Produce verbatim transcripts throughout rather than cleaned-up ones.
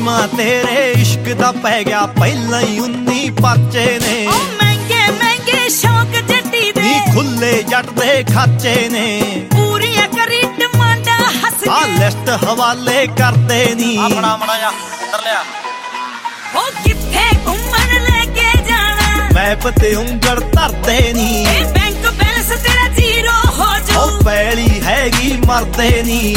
ਨੀਮਾ ਤੇਰੇ ਇਸ਼ਕ ਦਾ ਪੈ ਗਿਆ ਪਹਿਲਾਂ ਹੀ ਉੱਨੀ ਪਰਚੇ ਨੇ। ਓ ਮਹਿੰਗੇ ਮਹਿੰਗੇ ਸ਼ੌਕ ਜੱਟੀ ਦੇ ਨੀ ਖੁੱਲੇ ਜੱਟ ਦੇ ਖਾਚੇ ਨੇ। ਪੂਰੀਆਂ ਕਰੀ ਡਿਮਾਂਡਾਂ ਹੱਸ ਆ ਕੇ ਲਿਸਟ ਹਵਾਲੇ ਕਰਦੇ ਨੀ। ਆਪਣਾ ਮੜਾ ਜਾ ਅੰਦਰ ਲਿਆ। ਓ ਕਿੱਥੇ ਘੁੰਮਣ ਲੈ ਕੇ ਜਾਣਾ ਮੈਪ ਤੇ ਉਂਗਲ ਧਰਦੇ ਨੀ। ਇਹ ਬੈਂਕ ਬੈਲੈਂਸ ਤੇਰਾ ਜ਼ੀਰੋ ਹੋ ਜਾਊ। ਉਹ ਪੈਲੀ ਹੈਗੀ ਮਰਦੇ ਨੀ।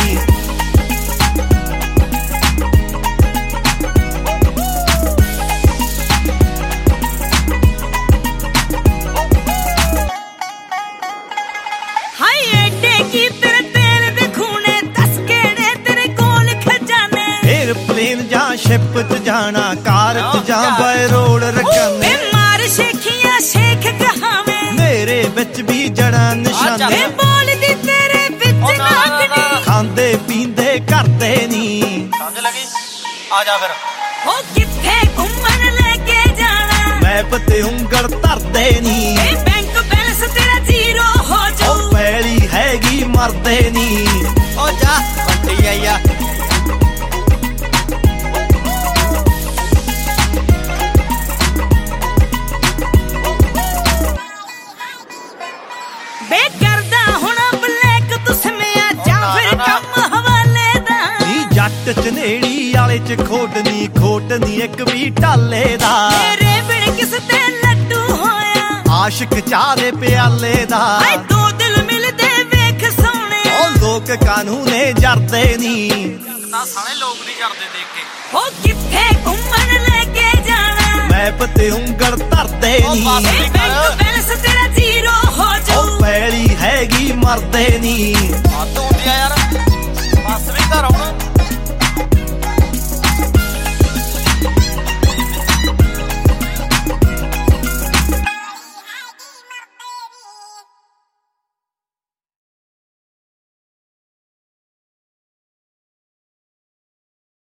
ਹਾਏ ਐਡੇ ਕੀ ਤੇਰੇ ਤੇਲ ਦੇ ਖੂਨੇ ਦੱਸ ਕਿਹੜੇ ਤੇਰੇ ਕੋਲ ਖਜ਼ਾਨੇ। ਏਅਰਪਲੇਨ ਜਾਂ ਸ਼ਿਪ ਚ ਜਾਣਾ ਕਾਰ ਚ ਜਾਂ ਬਾਏ ਰੋਡ ਰਕਾਨੇ। ਏ ਮਾਰ ਸ਼ੇਖੀਆਂ ਸ਼ੇਖ ਕਹਾਵੇਂ ਮੇਰੇ ਵਿੱਚ ਵੀ ਜੜਾਂ ਨਿਸ਼ਾਨੇ। ਏ ਬੋਲਦੀ ਤੇਰੇ ਵਿੱਚ ਨਾਕਨੀ ਖਾਂਦੇ ਪੀਂਦੇ ਕਰਦੇ ਨੀ। ਸਮਝ ਲੱਗੀ ਆ ਜਾ ਫਿਰ। ਓ ਕਿੱਥੇ ਘੁੰਮਣ ਲੈ ਕੇ ਜਾਣਾ ਮੈਪ ਤੇ ਉਂਗਲ ਧਰਦੇ ਨੀ। ਇਹ ਬੈਂਕ ਬੈਲੈਂਸ ਤੇਰਾ ਜ਼ੀਰੋ ਹੋ ਜਾਊ। ਉਹ ਪੈਲੀ ਹੈਗੀ ਮਰਦੇ ਨੀ। ਓ ਜਾ ਬੰਟੀ ਆਇਆ। ਬੇ ਕਰਦਾ ਹੁਣ ਬਲੈਕ ਤੂੰ ਸਮਿਆ ਜਾਂ ਫਿਰ ਕੰਮ ਹਵਾਲੇ ਦਾ। ਨੀ ਜੱਟ ਚਨੇੜੀ ਵਾਲੇ ਚ ਖੋਟ ਨੀ ਖੋਟ ਨੀ ਇੱਕ ਵੀ ਢਾਲੇ ਦਾ। ਮੇਰੇ ਬਿਨ ਕਿਸ ਤੇ ਲੱਡੂ ਹੋਇਆ ਆਸ਼ਿਕ ਚਾਹ ਦੇ ਪਿਆਲੇ ਦਾ। ਹਾਏ ਦੋ ਦਿਲ ਮਿਲਦੇ ਵੇਖ ਸੋਹਣੇ ਉਹ ਲੋਕ ਕਾਨੂੰਨੇ ਜਰਦੇ ਨੀ। ਤਾਂ ਸਾਰੇ ਲੋਕ ਨਹੀਂ ਕਰਦੇ ਦੇਖ ਕੇ। ਓ ਕਿੱਥੇ ਘੁੰਮਣ ਲੈ ਕੇ ਜਾਣਾ ਮੈਪ ਤੇ ਉਂਗਲ ਧਰਦੇ ਨੀ। ਇਹ ਬੈਂਕ ਬੈਲੈਂਸ ਤੇਰਾ ਜ਼ੀਰੋ ਹੋ ਜਾਊ। ਉਹ ਪੈਲੀ ਹੈਗੀ ਮਰਦੇ ਨੀ। ਹੱਦ ਹੁੰਦੀ ਆ ਯਾਰ ਬਸ ਵੀ ਘਰ ਆਉਣਾ।